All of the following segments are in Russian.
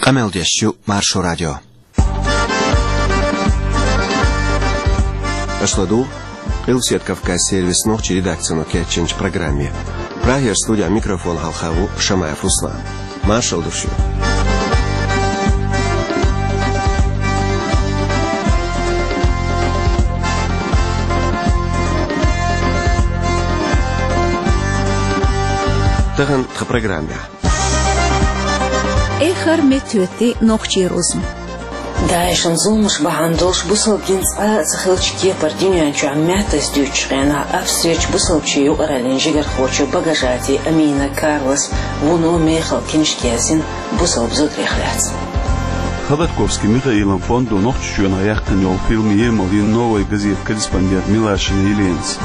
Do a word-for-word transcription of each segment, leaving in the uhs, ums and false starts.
Qameldeshu Marsho Radio. Ashладу, Илсет Кавказ сервис ночи редакцию Кетченч программе. Прагер студия микрофон Халхаву Шамаев Руслан. Маршал душу. Таган в программе. Эхар метюти ночи розм. داعش نظلمش بعندوش بصل جنس أزخلش كيبر دنيا جو عمات استيوش غنا أفسيوش بصل شيء يقرأ لنجير خوشو بقجاتي أمينة كارلس ونو ميخل كنش كياسين بصل بزود ريخلات Ходорковский Михаилом фонду ногчу на яхтаньол фильм «Емал» и новой газет корреспондент Милашина Еленс.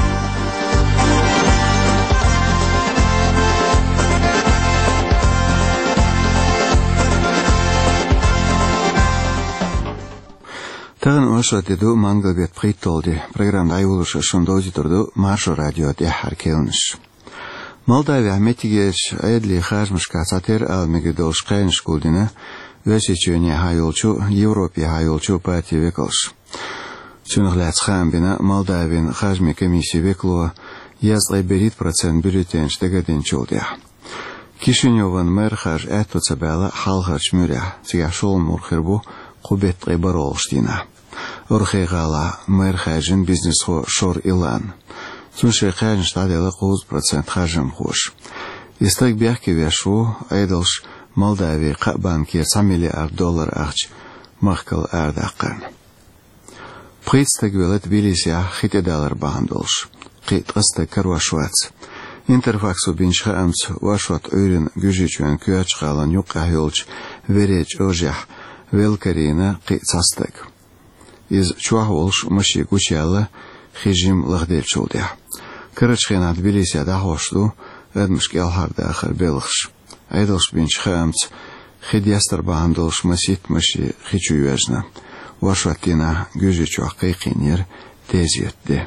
Таган ошатеду мангалбет притолди программа айвулуша шондозиторду Маршо радио де харкелнш. Молдавия метигеш айдли хажмышка сатер алмегедолш кайншкулдина весичуне хайолчу Европе хайолчу пати веколш. Чунглац хамбина Молдавин хажми комиссии векло язлай берит процент бюллетень штегаден чулдя. Кишинёван мэр хаж эту цабела халхарч мюря тигашол мурхербу قبت قبرالشتينا أرخي غالا مير خاجن بيزنس خو شور إلان تونشي خاجن شتادي لقوز برسنت خاجن خوش يستيق بيحكي بيشو أيدلش مالداوي قابان كي تسعة مليار دولار أخج مخكل أرداقان بخيتستيق بيلت بيليسيا خيتي دولار باندولش قيت قستيق كرواشوات Интерфаксу бинч خامس واشوات أورين جوجيچوان كيوچ غالان يوقع هيولش вереч أوجيح Велкарина قيصاستك из чуахолш مشي гучала хижим лагделчулдя кырычхена тбилиси да хошту эдмшки алхарда ахар белхш айдалш бинч хамц хидястар бандолш масит мши хичуяжна вашатина гюжичу акайкинер тезетде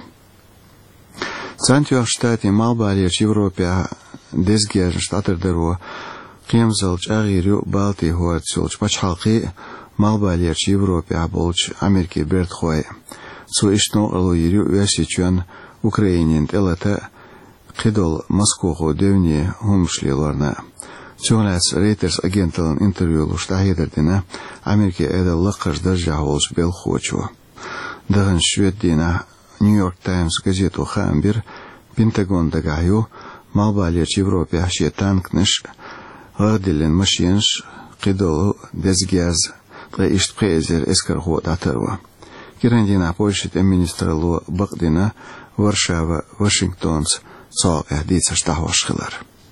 Цантио штати Малбалия Европа дезгер штатердеро قيمزلج أغيرو بالتي هو تسولج باش حلقي مالبالير Европе аболж Америки берт خوي سو اشتنو ألو يريو ويسيچون Украинин элата قدول Москву девни همشليلارنا چوناس ريترز агенталын интервью штахидердина Америки эдел лаққаж държа олж бел хочу дагын шведдина Нью-Йорк Таймс газету хамбир Пентагон дагаю Малбалиер Европе ашье танкныш غادلن مشينش قدولو دزجاز قيشت قيزر اسكر هو داتروا كيرندينا بوشت امينسترلو بقدنا ورشاوا واشنطنز صاق اهديت اشتاهوش خلر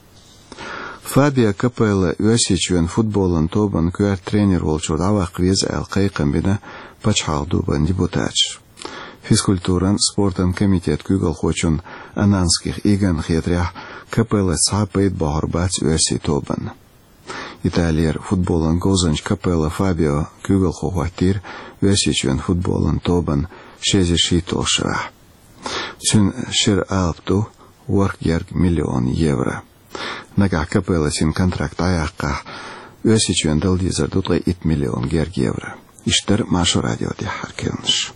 فابيا كابيلا يوسيچوان فوتبولن توبان كوار тренер волчур авақ вез алқайқын бина пачхал дубан дебутач физкультуран спортан комитет кюгал хочун ананских иган хетрях Капелла сапает бахарбац версии тобан. Италиер футболан гозанч Капелла Фабио кюгал хохватир версичуен футболан тобан шезеши толшра. Цун шер алпту воркерг миллион евро. Нага Капелла син контракт аяққа версичуен далдизар дутлай ит миллион герг евро. Иштер Маршо радио де харкелнш.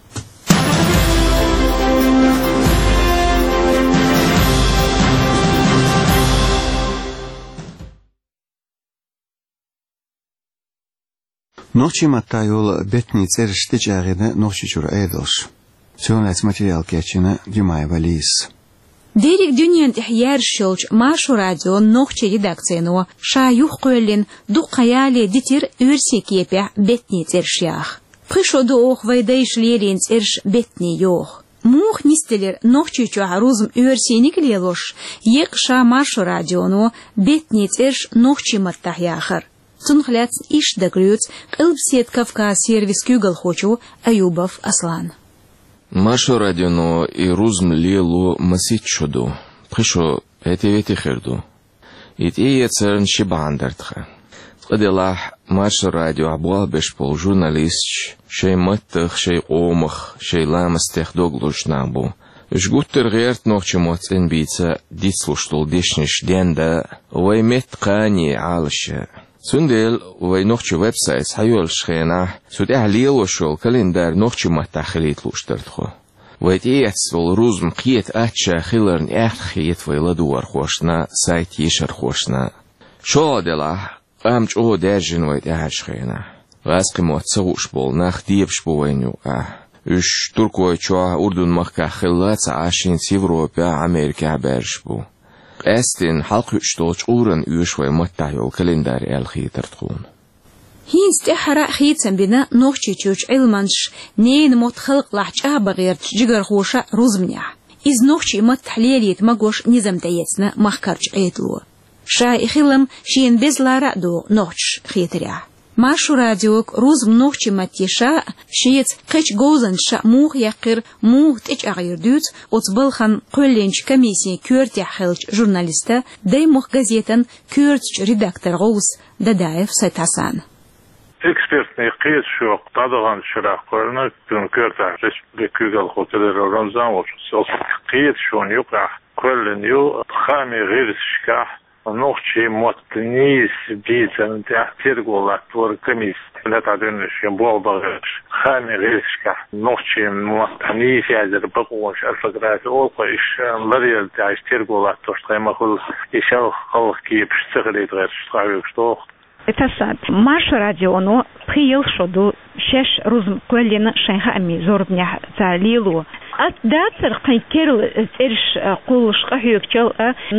Ночи матайол бетни цершти чагыда ночи чур эдылш. Сёнлац материал кечина Димай Валис. Дерек дюньен тихьяр шелч Маршо радио ночи редакцияно шаюх көлин дукаяли дитир версия кепя бетни цершях. Пришоду ох вайдайш лерин церш бетни йох. Мух нистелер ночи чуарузм версия никлелош. Ек ша Маршо радионо бетни церш ночи маттахяхар. Цунхляц иш дагрюц Илсет Кавказ сервис кюгал хочу Аюбов Аслан. Маршо радионо и рузм лело масичоду. Пришо эти вети херду. Ит ие церн шибандартха. Скаделах Маршо радио абуал бешпол журналист шей маттах шей омах шей ламастех доглуш набу. Жгуттер герт ночи моцен бица дислуштул дешниш денда ваймет кани алша. سندل وينوخش ويب سايت حيول شخينا سود اهليل وشول كالندر نوخش متخليت لوشترتخو ويتيت والروز مقيت اتشا خيلرن اخ خيت ويلا دور خوشنا سايت يشر خوشنا شو دلا قامج او داجن ويت اهل شخينا غاسق موت سوش بول ناخ ديبش بوينيو اه اش تركوي چوا اردن مخكا خلات عاشين سيفروبيا امريكا برشبو استن حلق اشتوش اورن يوشوي متايو كالندر الخيتر تخون هين استحرا خيتسن بنا نوخشي تشوش علمانش نين موت خلق لحجا بغير جيجر خوشا روزمنيح إز نوخشي مت تحليليت مغوش نظام تايتسنا مخكرج عيدلو شا إخيلم شين بزلارا دو نوخش خيتريا ماشو راديوك روز منوخشي متيشا شيت قيش غوزن شا موخ يقر موخ تيج أغير دوت وتبلخن قولينش كميسي كورت يحيلج جورناليستا داي موخ غازيتن كورتش ريداكتر غوز دادايف سيتاسان экспертный қиет жоқ тадыған шырақ көріні күнкерті республикал хотелер оранзан ол қиет шон yok көлін ю хами ғирсшка нохчи мотнис бицен терголат твор комис летадын шен болбагыш хами ғирсшка нохчи мотнис язер бақуш алфаграт ол қойш ларел таш терголат тоштайма хул ишал халық киіп сығырет ғирсшка что Это сад. Маша радиону приел шоду шеш рузм көллена шайха ами зордня залилу. От датер кайкерл эрш кулшка хюкчел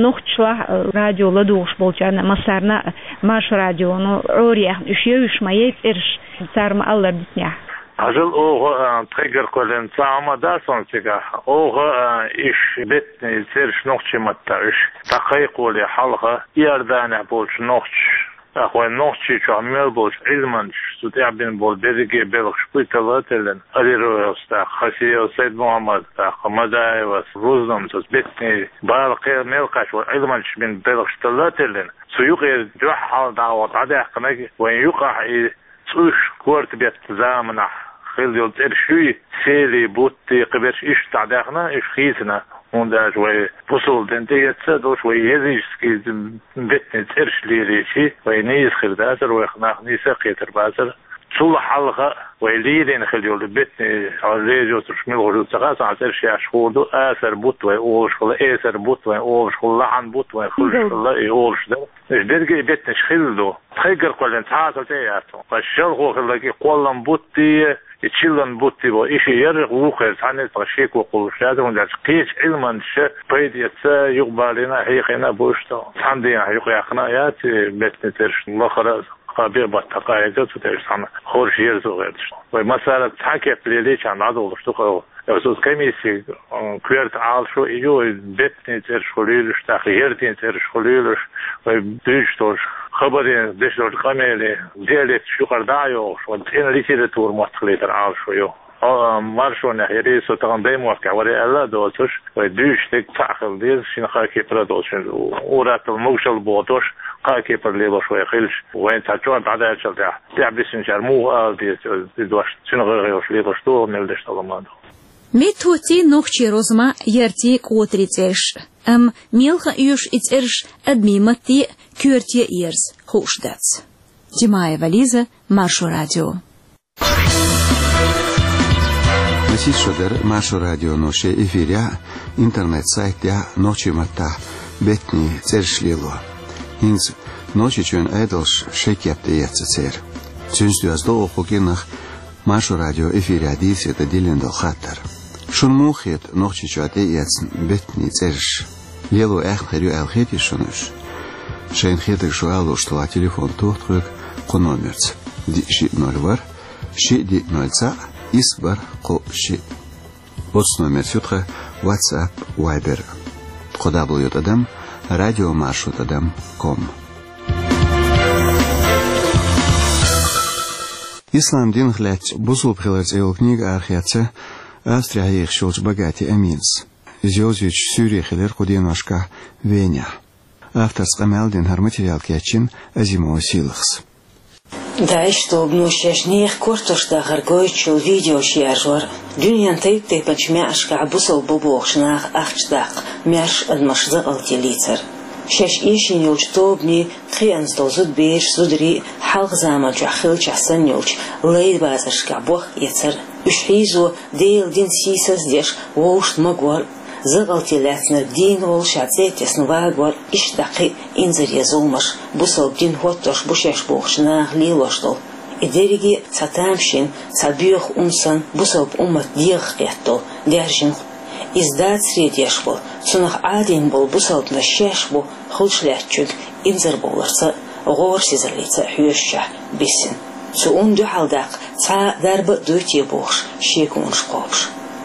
нохчла радио ладуш болчана масарна Маша радиону ория ушьюш мает эрш царма аллар дитня. Ажыл оғы триггер көлен цаама да сонсига оғы иш бетни церш нохчиматта иш тақай қоли халға иордания болч нохч أخوان نوحشي شو عميل بولش علمان شو تعبين بول بيرجي بلغ شوي تلاتلن أديرو يستا خسيه وسيد محمد خمداي وروزنم تثبتني بالقي ملقاش وعلمان شبين بلغ تلاتلن سيوقي جوح حال دعوات عدا قناك وين يوقع سوش كورت بيت زامنح خيل يولد إرشوي سيلي بوتي قبرش إيش تعداقنا إيش خيسنا وندا شوي بوصل دنتي تصدق شوي يزيش كي بيتني ترش لي شيء وينيس خرداسر ويخناق نيسا قيتر باسر تصلح حلقة ويليدين خليول بيتني على ترش ميل غرو تقاس على ترش يشخوردو آثر بوت ويقولش خلا آثر بوت ويقولش خلا عن بوت ويخلش خلا يقولش ده إيش درجة بيتني شخلدو تخيجر كلن تعاطل تياتو فالشلغو خلاكي قولن بوتي يتشيلن بوتي بو إيش يرغ وخير ثاني تغشيك وقولش هذا وندرس قيش علما ش بيد يتسا يقبلنا هيقنا بوشتو عندي هيقيقنا ياتي بيتني ترش الله خلاص قابل بتقاعد تترسان خورش يرزو غيرش ومسألة تحكي بليليش عن عضو غشتوخ يوسوس كميسي كويرت عال شو إيجو بيتني ترش خليلش تغييرتين ترش خليلش وبيش ترش خبرين دش ترش قميلي ديالت شو قردايو وانتين ليسي تور مستقليتر عال شو يو مارشون هيري سوتان ديمو كوري الا دوتش ودوش تك تعقل ديز شنو خاكي برادوش ورات الموشل بوتوش خاكي برليبو شوي خلش وين تاچون بعد اجل تاع تاع بيسن شرمو دي دوش شنو غير ليبو شتو ملدش طلمان ميتوتي نوخشي روزما يرتي كوتريتش ام ميلخ يوش اترش ادميمتي كورتي ايرز خوشدات ديمايا вализа Маршо радио Месяц шодер Маршо радио ноше эфиря интернет сайтя ночи мата бетни цершлило инз ночи чөн айдолш шекяпте яццер цүнстүз до окугинах Маршо радио эфиря дисета дилендо хаттар шун мухет ночи чате яцн бетни церш лело аххерю алхети шунуш шен хетер шуало что телефон тохтрык ко номерц ди ши ноль бар ши ди ноль ца Isbar Qoshi. Bots номер сютха WhatsApp Viber. Qodabluyot adam radio marshut adam com. Ислам дин хлять бусул прилать его книга архиатца Австрия их шелч богати аминс. Зёзюч Сюрия хилер кудиношка Веня. Автор скамелдин хар материал кячин Азимова Силахс. Да, что обнущешь них кортош да гаргойчил видео шиаржвар. Дюнян тейп тейпач мяшка абусал бубохшнах ахчдак. Мяш адмашза алтилицер. شش إيشين يوج توبني قيانز دو زود بيش زودري حلق زامن جو خلج حسن يوج ليد بازش كعبوخ يتر وشحيزو ديل دين سيساس ديش ووشت مقوال زغلتي لاتنا دين والشعزيت يسنواغوال إش دقي إنزر يزومش بوصل دين هوتوش بوشيش بوخش ناغ ليلوشتل إدريجي ساتامشين سابيوخ أمسن بوصل بأمت ديغ قيتل ديرجين إزداد سريد يشبو سنخ عادين بول بوصل بنشيشبو خلش لاتشوك إنزر بولرسا غور سيزرليتسا حيوششه بيسن سؤون دو حالداق تا درب دوتي بوخش شيكونش قوبش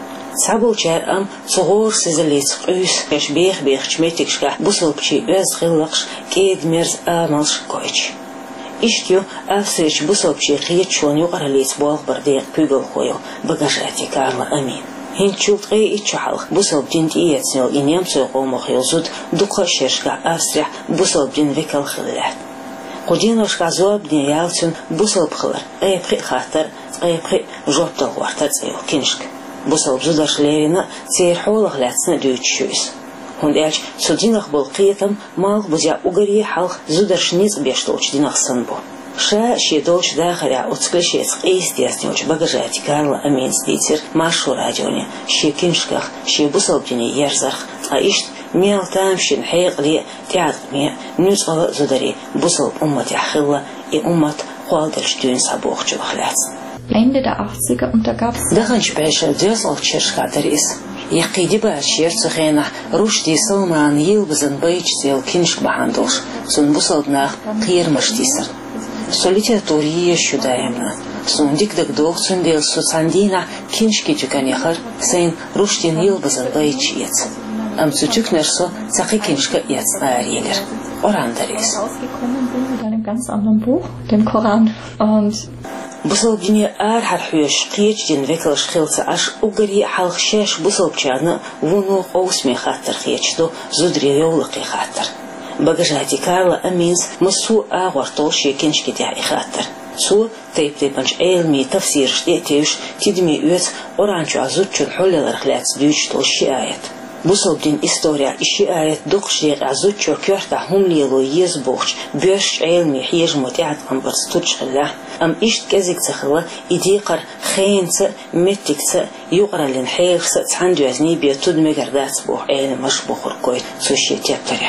سابل جار أم صغور سيزليت قيس كش بيخ بيخ شميتكشكا بوصل بشي أز غلقش كيد مرز آمالش كويتش إشتيو أفسرش بوصل بشي قيت شون يقرأ ليت بوغ برديق بيقل خويو بقاشاتي كارلا أمين هين شلت غي إتشحلق بوصل بدين تياتسنيل إنيام سوقو مخيوزود دوقا شيرشكا أفسرح بوصل بدين فيكال خلالات قدين وشكا زواب دين يالتون بوصل بخلر غيبخي خاطر غيبخي جوبتل وارتات سيو كينشك بوصل بزودش ليرينا تسير حولغ لاتسنا دوتشويس هون ديالش سودينغ بالقيتم مالغ بزيا أغري حلق زودش نيز بيشتوش دينغ سنبو شا شيدوش داخل أتسكلش يتقيس ديستنوش بقجاتي كارلا أمين ستيتر ماشو راجوني شي كينشكخ شي بوصل بديني يرزرخ أيشت ميال تامشين حيق لي تعد ميا نوزغ زودري بوصل بأمتي حخلة إي أمت قوالدرش دون سابوخ جوخلات Ende der achtziger und da gab es دغنش باشا ديزل تشرشكا دريس يقيدي باشير تخينا روشتي سلمان يلبزن بيج زيل كينشك بحاندوش سن بوصلنا قير مشتيسر سوليتيا توريه شدايمنا سن ديك دك دوغ سن ديل سوساندينا كينشكي تكان يخر سين روشتين يلبزن بيج يت أم تتوك نرسو تقي كينشكا يت آريلر Oran دريس rausgekommen bin mit einem ganz anderen Buch, dem Koran und بوصل بجني آر حرحيوش قيج جن فيكلش خلصة أش أقري حلق شاش بوصل بجانا ونو قوسمي خاطر خيجتو زودري يولقي خاطر بقجاتي كارلا أمينز مسو آغور طولشي كنش كتاعي خاطر سو تيب تيبنش علمي تفسير شتيتيوش تدمي يوت أورانشو عزوتشو الحول الرخلات دوش طولشي آيات بوصل بدين إستوريا إشي آيات دوخشيق عزوتشو كيرتا هم ليلو يزبوخش بيش علمي حيج متعد أمبرس تدشخلا أم إشت كزيك تخلا إديقر خينس متكس يقرأ لنحيرس تحندو أزني بيتود مقردات بوح علم مش بوخر كويت سوشي تيبتريا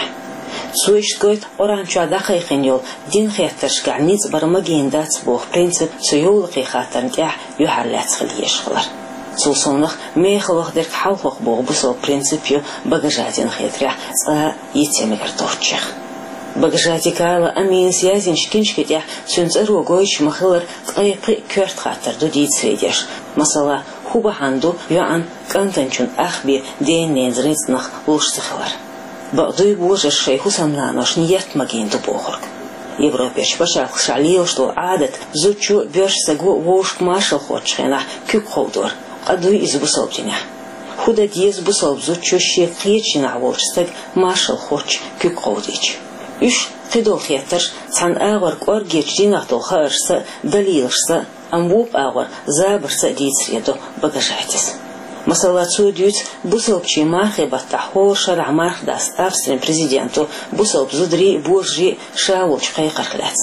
سويش كويت أورانشو دقيقين يول دين خياترشك عنيت برمجين دات بوح برنسب سيولقي خاطر نتاح يحرلات خليش خلر سوسونخ ميخلوخ درك حلقوخ بوغ بوصل برنسبيو بقجاتين خيطريح سا يتسمي كرتوفчех بقجاتي كارلا أمين سيازين شكينشكتيح سنسرو غويش مخلر قيقي كورت خاطر دو ديت سريديش مثلا خوبا هاندو يوان كانتنشون أخبي دين نينزرينسنخ وشتخلر بقضي بوجه الشيخو سمنانوش نيت مجين دو بوخرك Европеш пашах шалил, что адет зучу бёш сагу вошк машал хочхена кюк холдор адуй из бусолбтиня худа диез бусолб зучу ши қиечина волчстаг машал хоч кюк холдич үш қидол хеттер сан агар кор гечдинах то харса далилшса амвуп агар забрса дицредо багажатис Масала цудюц бусолбчи махе баттахор шарع мах даст австрин президенту бусолб зудри буржи шаулч қайқархлац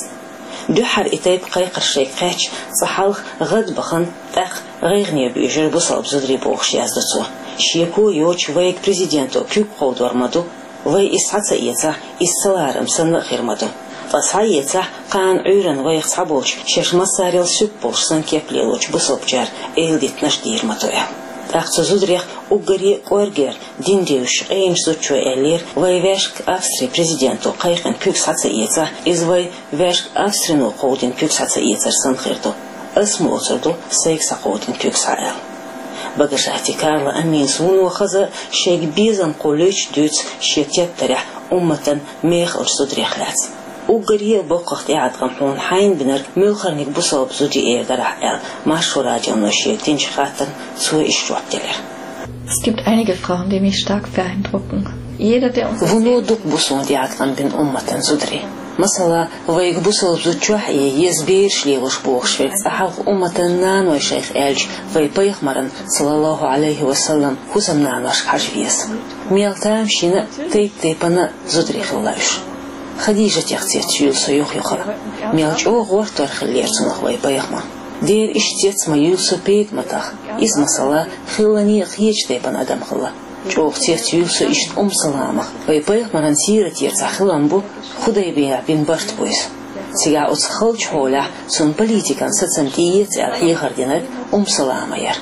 دحر إتيب قيقر شيقاتش صحالخ غد بخن تاق غيغني بيجر بصلب زدري بوخش يازدتو شيكو يوش ويك بريزيدنتو كيوك قود ورمدو وي إسحاца إيتا إسسالارم سنة خيرمدو فاسحا إيتا قان عيرن ويق صحابوش شش مساريل سوك بوش سن كيبليلوش بصلب جار إلديت نش ديرمدويا Ахцу зудрях угори коргер диндеуш эйнсу чуэлир вайвешк Австрии президенту кайхан пюксаца иеца извай вешк Австрину коудин пюксаца иецер санхирду асмоцерду сейкса коудин пюксаэл багажати Карла Амин суну хаза шейк бизан колыч дюц шектептерях умматан мехор зудряхлац угори бокохт яадган хун хайн бинер мülхарник бусалб зуди эрдарах эл машурадион шектин хатан zu Ischwabteler. Es gibt einige Frauen, die mich stark beeindrucken. Jeder, der uns Wuno duk busun diatkan bin ummatan zudri. مثلا ويك بوصل بزوجح يزبير شليغش بوخشفت أحق أمتنا وشيخ ألج في بيخ مرن صلى الله عليه وسلم خزمنا ناش حجبيس ميلتام شينا تيب تيبنا زدري خلاش خديجة يختيت يول سيوخ يخرا ميلج أو غور ترخ اللي يرسنخ في بيخ مرن دير اشتيت ما يول سبيك متاخ إز مثلا خلاني خيج تيبنا أدم خلا جوخ تيت يول سو إشت أم سلامة في بيخ مرن سيرة يرتع خلان بو خدای بیا بین برد بویس. سیگا از خالج حالا سون پلیتیکان ستنتیت الحی خردینک ام سلامایر.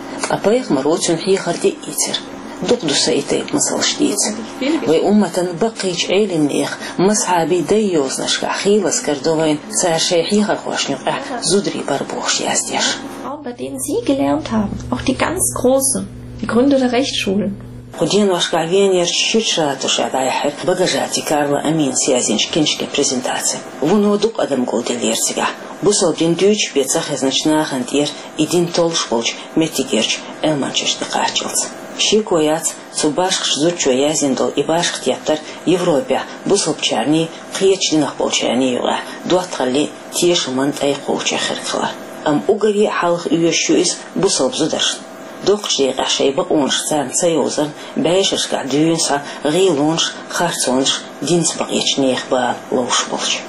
اپایخ مرود سون حی خردی ایتر. دق دوسا ایتیب مثل شدید. و امتن بقیج ایلین نیخ مصحابی دیوز نشکا خیلس کردوین سرشای حی خرخوشنیق زودری بر بوخش یازدیش. Bei denen Sie gelernt haben, auch die ganz großen, die Gründer der Rechtsschulen. Худин вашкавенер чуть-чуть тушадая багажати Карла Амин сязинч кинчке презентации. Вон удук адам голделерсига. Бусол дин дюч пецах изначнах антир и дин толш полч метигерч элманчеш декачилц. Шикояц цубашк жзучо язиндол и башк театр Европе бусол пчарни қиечдинах полчани юга. Дуатрали тешмант ай қолча хиркла. Ам угари халх үйешуис бусол бзударш. دوقشي غشي بقونش تان سيوزن بايشش قاعدينسا غيلونش خارتونش دينس بقيتش نيخ با لوش بولش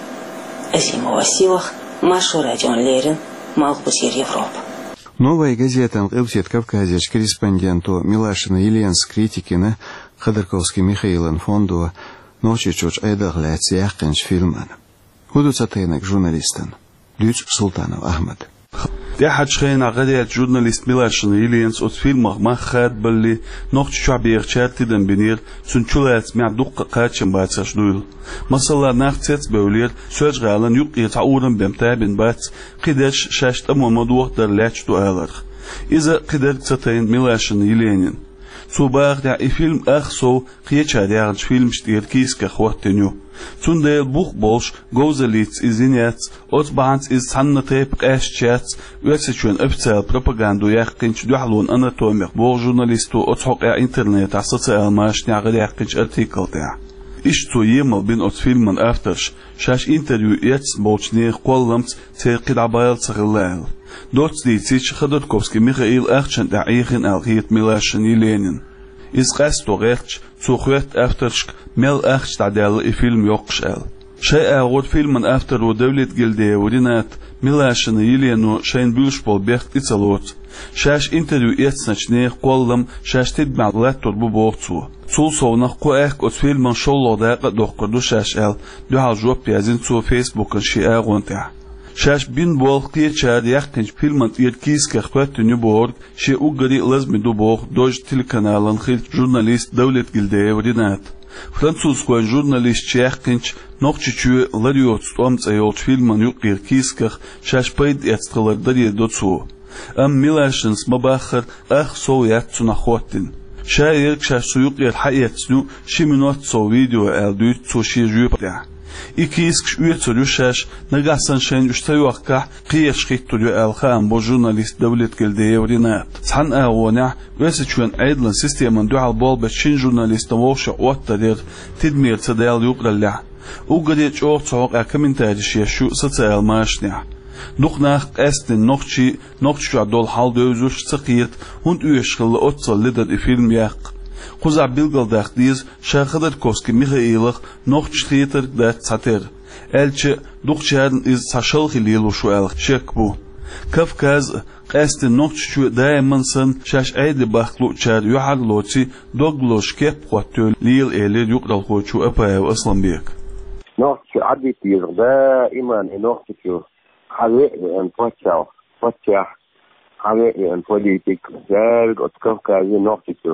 أزيما واسيوخ ماشو راديون ليرن مالبوزير Европа. Новая газета «Элсет Кавказец» корреспонденту Милашина Ильянс критикина Ходорковский Михаилан фонду ночи чуч айдагляц яхкинч фильман. Худу цатейнак журналистан Люч Султанов Ахмад. تحت شخين عقدية جورناليست ميلاشن إلينس أت فيلم ما خاد باللي نقش شعبي إخشار تدن بنير سنشولات مع دقة قاتشن باتساش دويل مثلا ناختيت بولير سوج غالن يقي تعورن بمتابن بات قداش شاشت أمو مدوق در لاتش دو آلر إذا قدر تتين ميلاشن إلينين صباح دع فيلم أخصو قيتشا دعج فيلم شتير كيس كخواتنيو Toen de boegbols gozelits izinets otbaans is sanneteep qashchats wetsetjun upsel propaganda yaqinch duhlun anatomik bo journalistu othoq internet associa mashni yaqinch artikel ta ish to yemal bin ot filmen afters shash interview jetzt bolchni qollams tseqid abayl tsaghlal dort dit sich Khodorkovsky Mikhail Achchan da eigen algiet Milashni Lenin is restorecht zuchwet aftersk mel echt tadel i film yoqshel shay agod filmen after o devlet gilde odinat milashni yelenu shayn bulshpol bext itsalot shash interview etsnachne qollam shash tidmaglat turbu boqtu sul sovnaq qoaq ot filmen sholloda doqurdu shashel duha jop yazin su Facebook shi agonta شاش بين بولقية شاد يحكي فيلم يركيز كخوات نيوبورغ شيء أوجري لازم يدوبوغ دوج تلقنال خيل جورناليست دولة جلدة ودينات فرنسوس كوان جورناليست شيحكينش نقطة شو لريوت أمس أيوت فيلم يقير كيس كخ شاش بيد يتقلر دري دوتسو أم ميلاشنس مباخر أخ سو ياتسو نخواتين شاير شاش سو يقير حياتسنو شي منوت سو فيديو ألدوت سو شي جوبتاع İkisk üyetörü şaş nagasan şen üçtayuaqqa qiyash qittu alxam bo jurnalist devlet geldiye ordinat san awona wesechun aidlan sisteman dual bol bechin jurnalist wosha ottadir tidmir tadal yuqralla ugadech ortsoq a kommentaji shu sotsial mashnia Nuchnach esten nochchi nochchi dol hal dözuş tsiqirt und üyeschil otsal lider i film yaq Kuza bilgaldaq diz Khodorkovsky Mikhail noch streter der Zater elche duqchern is sashal khililu shu el shekbu Kafkaz qast noch shu daimansan shash aidi baxlu char yuhalloti doglosh kep qotol lil elir yuqdal qochu apay aslanbek noch adi tirda iman noch shu xawe en pochao pocha xawe en politik zer got Kafkaz noch shu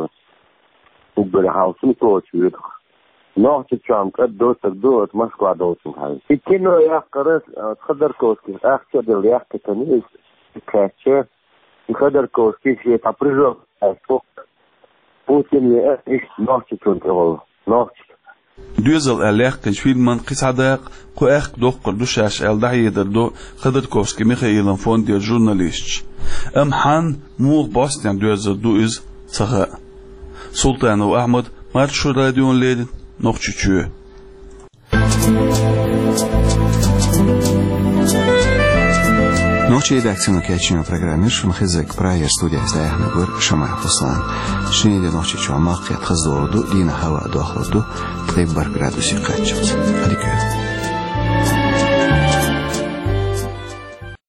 وبر هاوسي توتشيد نوع تشام قدو تدوت مسكو دوتن هاي كينو يا قرس Khodorkovsky اخشى دل يحكي تنيس كاتشه Khodorkovsky شي تابريجو فوق بوتين يا ايش نوع تشونترول نوع دوزل الاخ فيلم قصادق قاخ دوق دوشاش الدعي دردو Khodorkovsky Mikhail فوند جورناليست ام حان مو باستن دوزل دوز صغا Sultanov Ahmad Marşu Radyon Lerin Nokçuçu نوخشي داكتينو كاتشينو программир шунхизек праер студия стаяхны гөр Шамай Хуслан. Шинеде нохчи чуамак ят хыздорду дина хава дохлоду тыйбар градуси каччыз. Адикет.